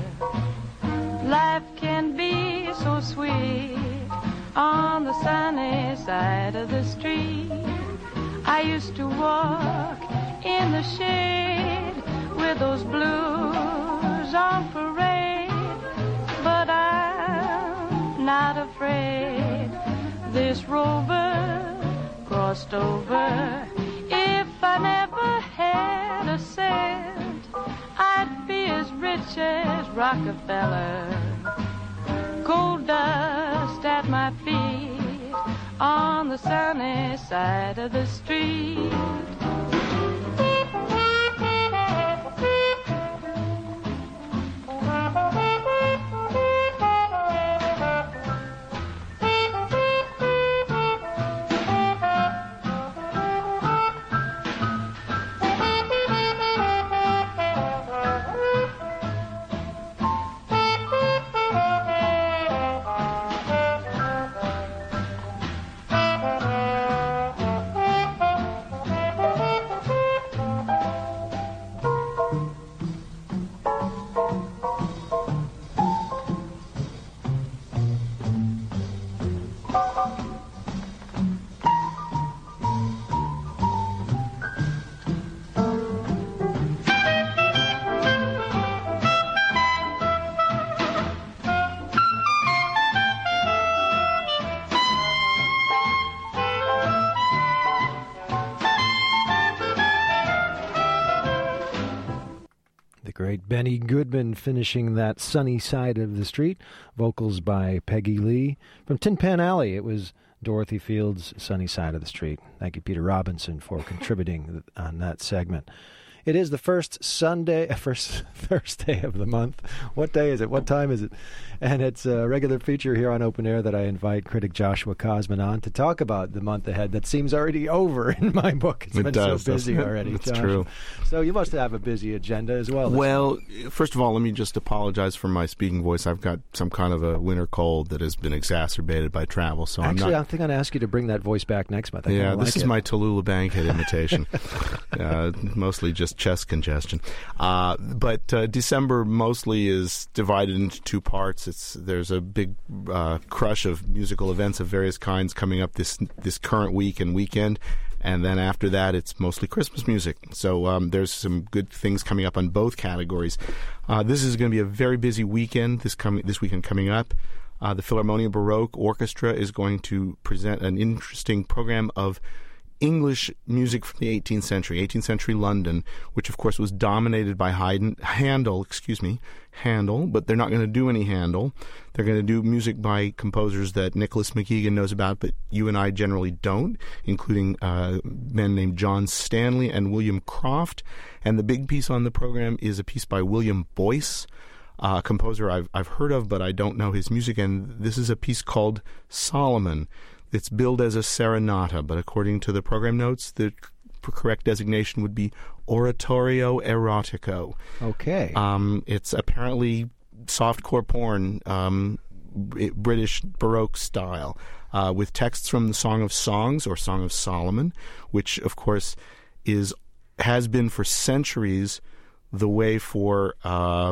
Life can be so sweet on the sunny side of the street. I used to walk in the shade with those blues on parade, but I'm not afraid. This rover crossed over. If I never had a cent, I'd be as rich as Rockefeller. Gold dust at my feet on the sunny side of the street. Great Benny Goodman finishing that sunny side of the street. Vocals by Peggy Lee. From Tin Pan Alley, it was Dorothy Fields' Sunny Side of the Street. Thank you, Peter Robinson, for contributing on that segment. It is the first Sunday, first Thursday of the month. What day is it? What time is it? And it's a regular feature here on Open Air that I invite critic Joshua Cosman on to talk about the month ahead that seems already over in my book. It's it been does, so busy already. That's Josh. true. So you must have a busy agenda as well. Well, first of all, let me just apologize for my speaking voice. I've got some kind of a winter cold that has been exacerbated by travel. So Actually, I'm not... I think I'm going to ask you to bring that voice back next month. I yeah, like this is it. my Tallulah Bankhead imitation. uh, mostly just chest congestion. Uh, but uh, December mostly is divided into two parts. It's there's a big uh, crush of musical events of various kinds coming up this this current week and weekend, and then after that it's mostly Christmas music. So um, there's some good things coming up on both categories. Uh, this is going to be a very busy weekend. This coming this weekend coming up. Uh, the Philharmonia Baroque Orchestra is going to present an interesting program of English music from the eighteenth century, eighteenth century London, which of course was dominated by Haydn, Handel, excuse me, Handel, but they're not going to do any Handel. They're going to do music by composers that Nicholas McEgan knows about, but you and I generally don't, including uh, men named John Stanley and William Croft. And the big piece on the program is a piece by William Boyce. a composer I've I've heard of, but I don't know his music. And this is a piece called Solomon. It's billed as a serenata, but according to the program notes, the correct designation would be oratorio erotico. Okay. Um, it's apparently softcore porn, um, British Baroque style, uh, with texts from the Song of Songs or Song of Solomon, which, of course, is has been for centuries the way for uh,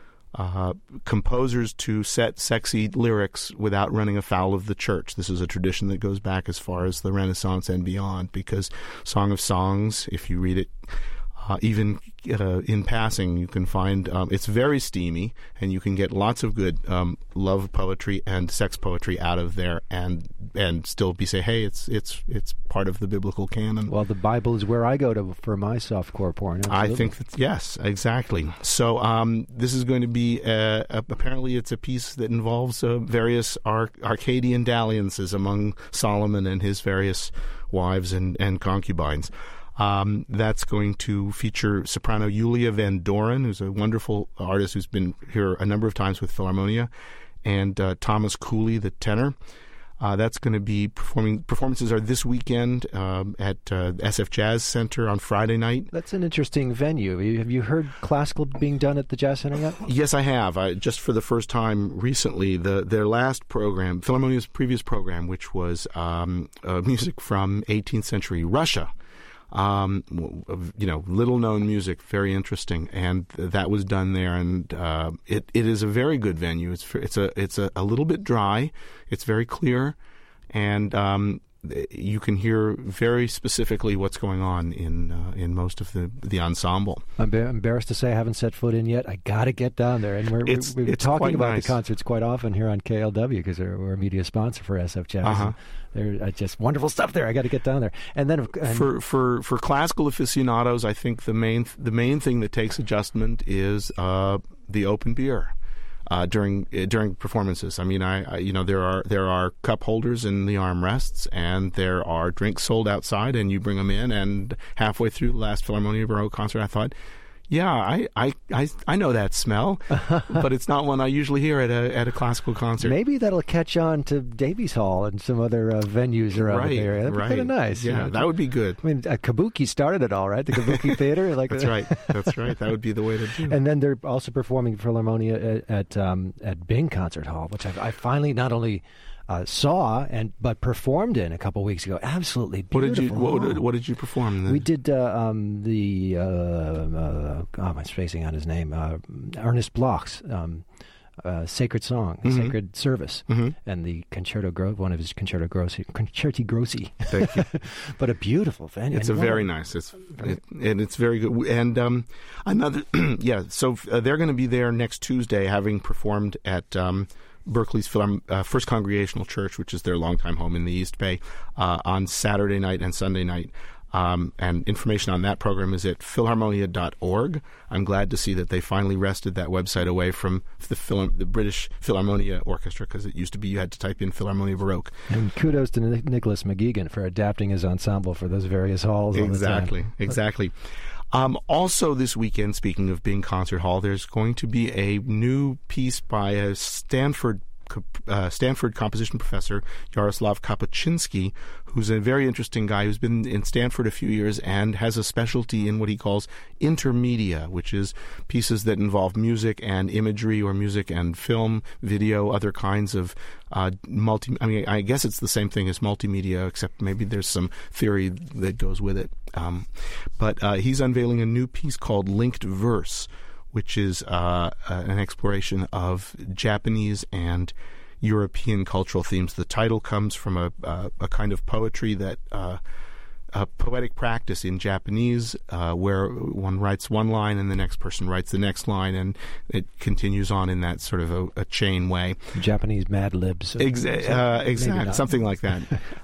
uh, composers to set sexy lyrics without running afoul of the church. This is a tradition that goes back as far as the Renaissance and beyond, because Song of Songs, if you read it, Uh, even uh, in passing, you can find um, it's very steamy, and you can get lots of good um, love poetry and sex poetry out of there, and and still be say, hey, it's it's it's part of the biblical canon. Well, the Bible is where I go to for my softcore porn. Absolutely. I think that yes, exactly. So um, this is going to be uh, apparently it's a piece that involves uh, various Ar- Arcadian dalliances among Solomon and his various wives and, and concubines. Um, that's going to feature soprano Julia Van Doren, who's a wonderful artist who's been here a number of times with Philharmonia, and uh, Thomas Cooley, the tenor. Uh, that's going to be performing. Performances are this weekend um, at uh, S F Jazz Center on Friday night. That's an interesting venue. Have you heard classical being done at the Jazz Center yet? Yes, I have. I, just for the first time recently, the their last program, Philharmonia's previous program, which was um, uh, music from eighteenth century Russia. Um, you know, little known music, very interesting, and that was done there. And uh, it it is a very good venue. It's it's a it's a, a little bit dry. It's very clear, and um, you can hear very specifically what's going on in uh, in most of the the ensemble. I'm be- embarrassed to say I haven't set foot in yet. I got to get down there, and we're it's, we're, we're it's talking about nice. the concerts quite often here on K L W because we're a media sponsor for S F Jazz. Uh-huh. There's uh, just wonderful stuff there. I got to get down there, and then and for for for classical aficionados, I think the main the main thing that takes adjustment is uh, the open beer uh, during uh, during performances. I mean, I, I you know there are there are cup holders in the armrests, and there are drinks sold outside, and you bring them in. And halfway through the last Philharmonia Baroque concert, I thought, yeah, I, I, I, I know that smell, but it's not one I usually hear at a at a classical concert. Maybe that'll catch on to Davies Hall and some other uh, venues around right, the area. That'd right. be kind of nice. Yeah, you know? that would be good. I mean, uh, Kabuki started it all, right? The Kabuki Theater. Like That's right. That's right. That would be the way to do it. And then they're also performing Philharmonia at at, um, at Bing Concert Hall, which I, I finally not only uh, saw and but performed in a couple weeks ago. Absolutely beautiful. What did you What, did- what did you perform? Then? We did uh, um, the uh, uh, oh, I'm spacing on his name. Uh, Ernest Bloch's um, uh, Sacred Song, Mhm. Sacred Service, Mhm. and the Concerto Gro- one of his Concerto Grossi, Concerti Grossi. Thank you. But a beautiful venue. It's a And very what nice. It's it, and it's very good. And um, another, yeah. So uh, they're going to be there next Tuesday, having performed at um, Berkeley's Philharm- uh, First Congregational Church, which is their longtime home in the East Bay, uh, on Saturday night and Sunday night. Um, and information on that program is at philharmonia dot org. I'm glad to see that they finally wrested that website away from the, Phil- the British Philharmonia Orchestra, because it used to be you had to type in Philharmonia Baroque. And kudos to Nic- Nicholas McGeegan for adapting his ensemble for those various halls. Exactly, all the time. exactly. Um, also this weekend, speaking of Bing Concert Hall, there's going to be a new piece by a Stanford uh, Stanford composition professor, Yaroslav Kapuscinski, who's a very interesting guy who's been in Stanford a few years and has a specialty in what he calls intermedia, which is pieces that involve music and imagery, or music and film, video, other kinds of uh, multi. I mean, I guess it's the same thing as multimedia, except maybe there's some theory that goes with it. Um, but uh, he's unveiling a new piece called Linked Verse, which is uh, an exploration of Japanese and European cultural themes. The title comes from a, uh, a kind of poetry that uh, a poetic practice in Japanese, uh, where one writes one line and the next person writes the next line, and it continues on in that sort of a, a chain way. Japanese Mad Libs. Exa- uh, exactly, something like that.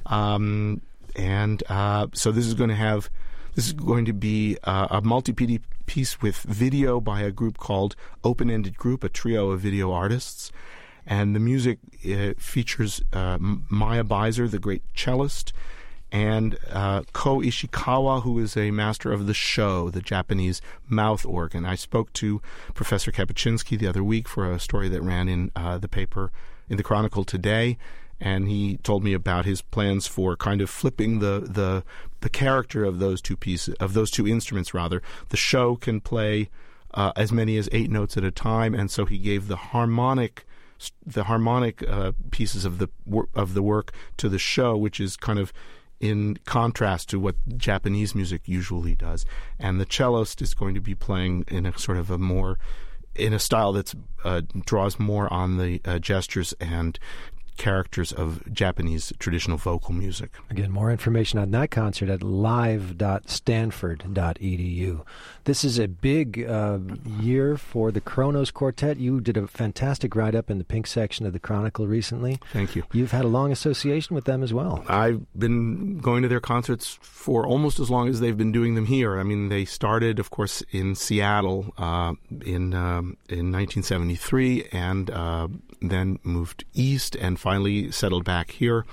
um, and uh, so this is going to have. This is going to be uh, a multi-P D piece with video by a group called Open-Ended Group, a trio of video artists. And the music uh, features uh, Maya Beiser, the great cellist, and uh, Ko Ishikawa, who is a master of the sho, the Japanese mouth organ. I spoke to Professor Kapuscinski the other week for a story that ran in uh, the paper, in the Chronicle today, and he told me about his plans for kind of flipping the the, the character of those two pieces, of those two instruments, rather. The sho can play uh, as many as eight notes at a time, and so he gave the harmonic the harmonic uh, pieces of the wor- of the work to the sho, which is kind of in contrast to what Japanese music usually does. And the cellist is going to be playing in a sort of a more in a style that uh, draws more on the uh, gestures and characters of Japanese traditional vocal music. Again, more information on that concert at live dot stanford dot e d u. This is a big uh, year for the Kronos Quartet. You did a fantastic write-up in the Pink section of the Chronicle recently. Thank you. You've had a long association with them as well. I've been going to their concerts for almost as long as they've been doing them here. I mean, they started, of course, in Seattle uh, in um, in nineteen seventy-three, and uh, then moved east and finally settled back here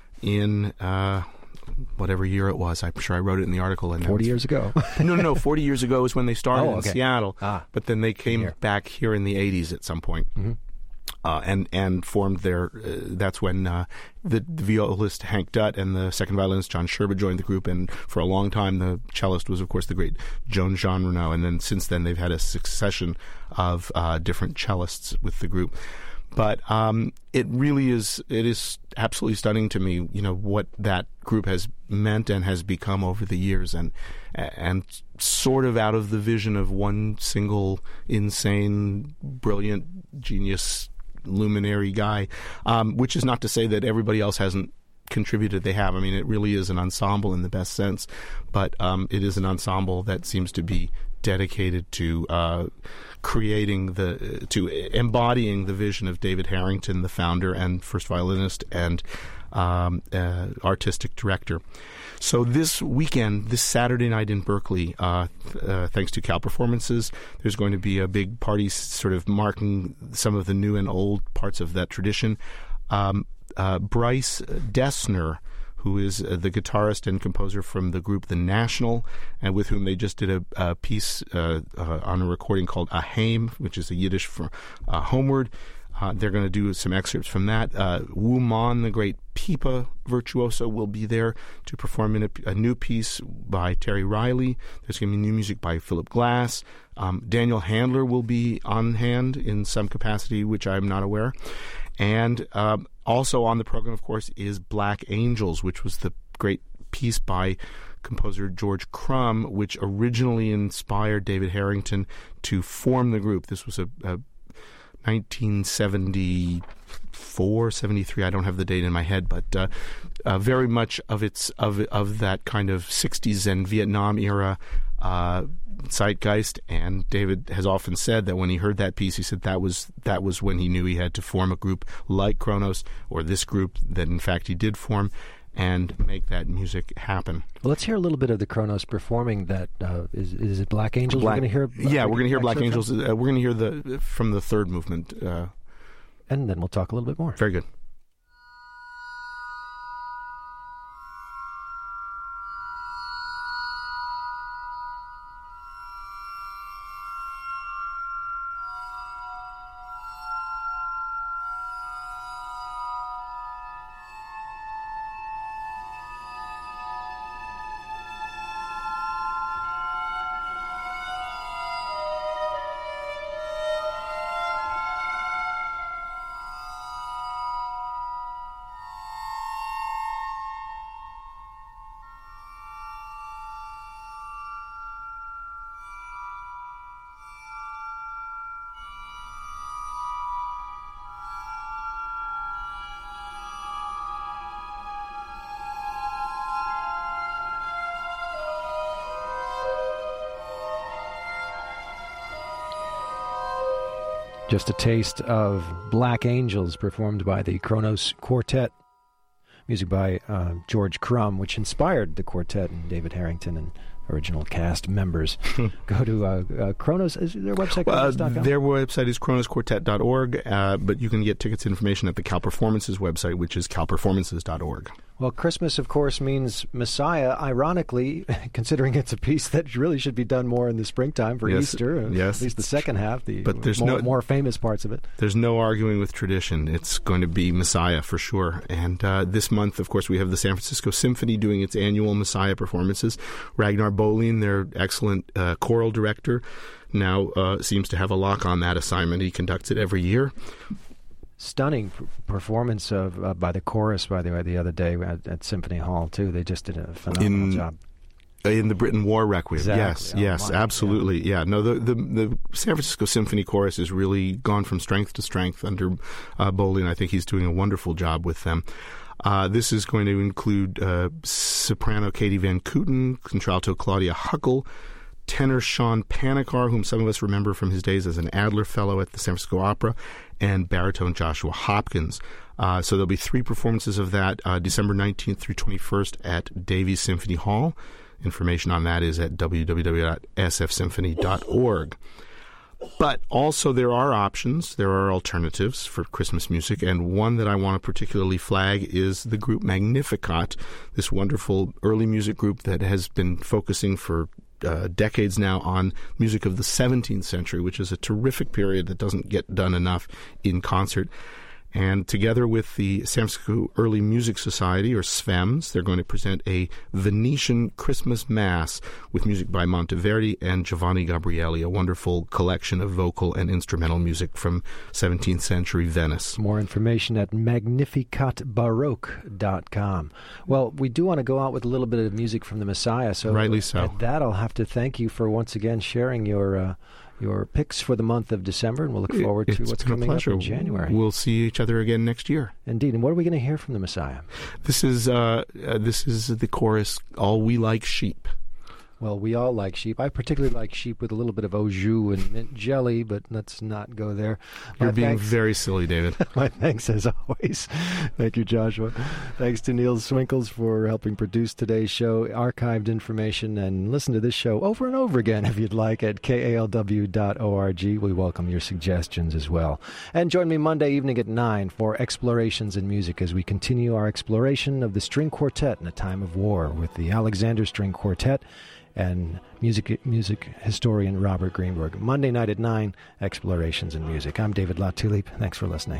in uh, whatever year it was. I'm sure I wrote it in the article. And forty years ago. no, no, no. forty years ago is when they started oh, okay. in Seattle. Ah, but then they came here. back here in the eighties at some point. Mm-hmm. Uh, and and formed their. Uh, that's when uh, the, the violist Hank Dutt and the second violinist John Sherba joined the group. And for a long time, the cellist was, of course, the great Joan Jean Renaud. And then since then, they've had a succession of uh, different cellists with the group. But um, it really is. It is absolutely stunning to me, you know, what that group has meant and has become over the years, and and sort of out of the vision of one single insane, brilliant, genius, luminary guy. Um, which is not to say that everybody else hasn't contributed. They have. I mean, it really is an ensemble in the best sense, but um, it is an ensemble that seems to be dedicated to uh, creating the, to embodying the vision of David Harrington, the founder and first violinist and um, uh, artistic director. So this weekend, this Saturday night in Berkeley, uh, uh, thanks to Cal Performances, there's going to be a big party sort of marking some of the new and old parts of that tradition. Um, uh, Bryce Dessner, who is uh, the guitarist and composer from the group The National, and with whom they just did a, a piece uh, uh, on a recording called Aheim, which is a Yiddish for uh, homeward. Uh, they're going to do some excerpts from that. Uh, Wu Man, the great pipa virtuoso, will be there to perform in a, a new piece by Terry Riley. There's going to be new music by Philip Glass. Um, Daniel Handler will be on hand in some capacity, which I'm not aware. And um, also on the program, of course, is Black Angels, which was the great piece by composer George Crumb, which originally inspired David Harrington to form the group. This was a, a nineteen seventy-four, seventy-three, I don't have the date in my head, but uh, uh, very much of its of of that kind of sixties and Vietnam era uh, zeitgeist. And David has often said that when he heard that piece, he said that was that was when he knew he had to form a group like Kronos, or this group that in fact he did form, and make that music happen. Well, let's hear a little bit of the Kronos performing that. Uh, is, is it Black Angels? Black, we're going to hear. Uh, yeah, we're going to hear Black Angels. From? Uh, we're going to hear the from the third movement, uh, and then we'll talk a little bit more. Very good. Just a taste of Black Angels performed by the Kronos Quartet. Music by uh, George Crumb, which inspired the quartet and David Harrington and original cast members. Go to uh, uh, Kronos. Is their website Well, kronos dot com? uh, their website is kronos quartet dot org, uh, but you can get tickets and information at the Cal Performances website, which is cal performances dot org. Well, Christmas, of course, means Messiah, ironically, considering it's a piece that really should be done more in the springtime for Yes, Easter, uh, yes. at least the second half, the But there's more, no- more famous parts of it. There's no arguing with tradition. It's going to be Messiah for sure. And uh, this month, of course, we have the San Francisco Symphony doing its annual Messiah performances. Ragnar Bolin, their excellent uh, choral director, now uh, seems to have a lock on that assignment. He conducts it every year. Stunning p- performance of uh, by the chorus, by the way, the other day at, at Symphony Hall, too. They just did a phenomenal In- job. In the Britain War Requiem, Exactly. yes, Oh, yes, my, absolutely, yeah. No, the, the the San Francisco Symphony Chorus has really gone from strength to strength under uh, Bolin. I think he's doing a wonderful job with them. Uh, this is going to include uh, soprano Katie Van Kooten, contralto Claudia Huckel, tenor Sean Panikar, whom some of us remember from his days as an Adler Fellow at the San Francisco Opera, and baritone Joshua Hopkins. Uh, so there'll be three performances of that uh, December nineteenth through twenty-first at Davies Symphony Hall. Information on that is at w w w dot s f symphony dot org. But also there are options, there are alternatives for Christmas music, and one that I want to particularly flag is the group Magnificat, this wonderful early music group that has been focusing for uh, decades now on music of the seventeenth century, which is a terrific period that doesn't get done enough in concert. And together with the San Francisco Early Music Society, or S V E M S, they're going to present a Venetian Christmas Mass with music by Monteverdi and Giovanni Gabrieli, a wonderful collection of vocal and instrumental music from seventeenth century Venice. More information at magnificat baroque dot com. Well, we do want to go out with a little bit of music from the Messiah, so Rightly so. at that I'll have to thank you for once again sharing your uh, your picks for the month of December, and we'll look forward to It's what's been a coming up pleasure. in January. We'll see each other again next year. Indeed. And what are we going to hear from the Messiah? This is uh, uh, this is the chorus, All We Like Sheep. Well, we all like sheep. I particularly like sheep with a little bit of au jus and mint jelly, but let's not go there. You're My being thanks, very silly, David. my thanks as always. Thank you, Joshua. Thanks to Neil Swinkles for helping produce today's show. Archived information, and listen to this show over and over again if you'd like at k a l w dot org. We welcome your suggestions as well. And join me Monday evening at nine for Explorations in Music as we continue our exploration of the string quartet in a time of war with the Alexander String Quartet and music music historian Robert Greenberg. Monday night at nine, Explorations in Music. I'm David Latulip. Thanks for listening.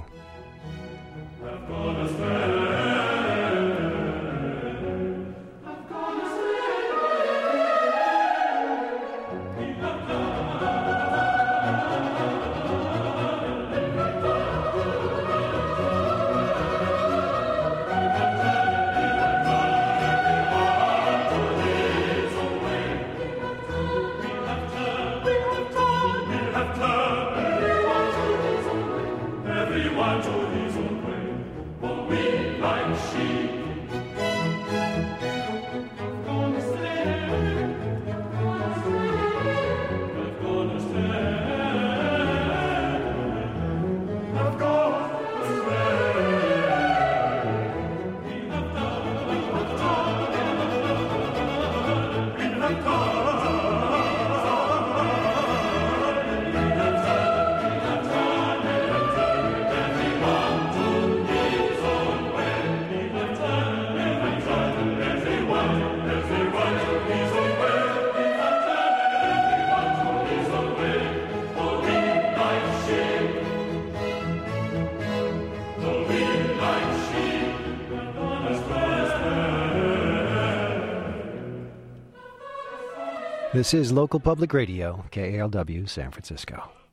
Everyone to his own way, for we like sheep. I've gone astray, I've gone astray, I've gone astray. We have done, we have done, we have done. This is Local Public Radio, K A L W, San Francisco.